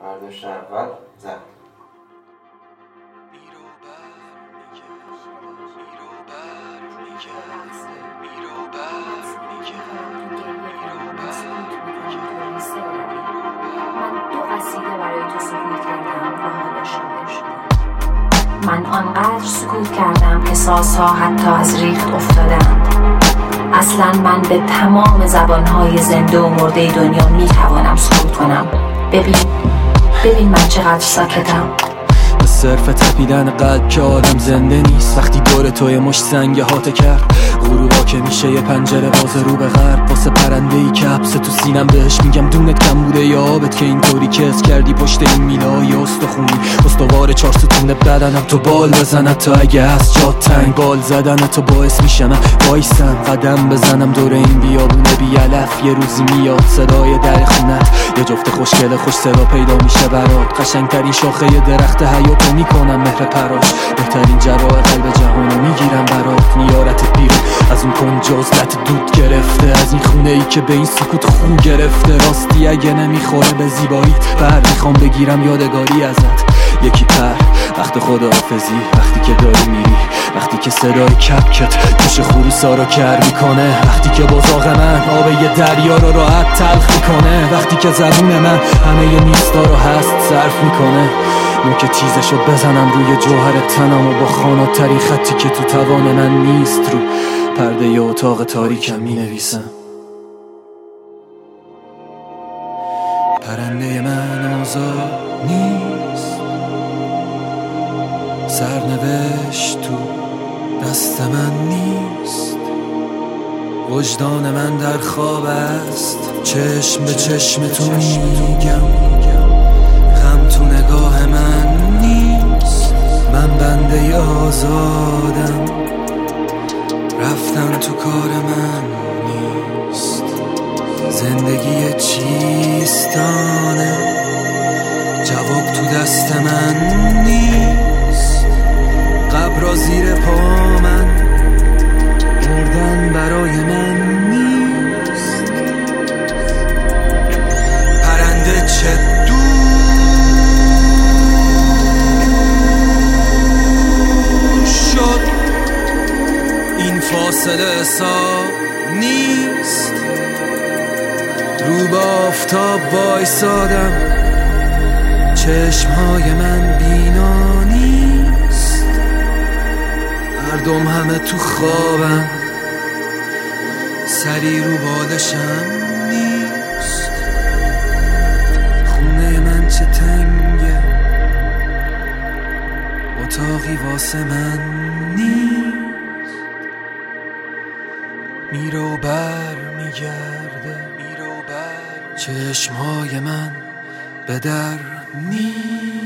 برداشت اول زد. من آنقدر سکوت کردم که سازها حتی از ریخت افتادند. اصلا من به تمام زبانهای زنده و مرده دنیا میتوانم سکوت کنم. ببین من چقدر ساکتم. به صرف تپیدن قلب که آدم زنده نیست. وقتی دور توی مشت سنگ هاته کرد، غروبا که میشه یه پنجره باز رو به غرب. واسه پرنده ای که حبس تو سینم بهش میگم دونت کم بوده یا آبت که اینطوری کس کردی پشت این میلای استخونی. استوار 4 ستون بدنم تو بال بزنم تا اگه از جا تنگ بال زدن تو باعث میشه من وایسم قدم بزنم دور این بیابونه بی علف. یه روزی میاد صدای در خونت، یه جفت خوشگل خوش صدا پیدا میشه برات. قشنگترین شاخه درخت حیاتو میکنم مهر پراش. بهترین جراح قلب جهانو میگیرم برات. میارت بیرون از اون کنج عزلت دود گرفته، از این خونه ای که به این سکوت خون گرفته. راستی اگه نمیخوره به زیبایی پر میخوام بگیرم یادگاری ازت. یکی پر وقت خداحافظی، وقتی که داری میری، وقتی که صدای کپکت گوش خروسا رو کر میکنه، وقتی که بزاق من آب یه دریا رو راحت تلخ میکنه، وقتی که زبون من همه ی نیستا رو هست صرف میکنه. نوک تیزشو بزنم روی جوهر تنم و با خاناترین خطی که تو توان من نیست رو پرده ی اتاق تاریکم مینویسم. پرنده من آزاد نیست، سرنوشت تو دست من نیست. وجدان من در خواب است، چشم به چشم تو میگم خم تو نگاه من نیست. من بنده آزادم، رفتن تو کار من نیست. زندگی چیستانه، جواب تو دست من نیست. قبر زیر پا من، مردن برای من نیست. پرنده چه دور شد، این فاصله حساب نیست. رو با آفتاب بایستادم، چشمهای من بینا نیست. مردم همه تو خوابن، سری رو بالشم نیست. خونه من چه تنگه، اتاقی واسه من نیست. میره و بر میگرده، چشمهای من به در نیست.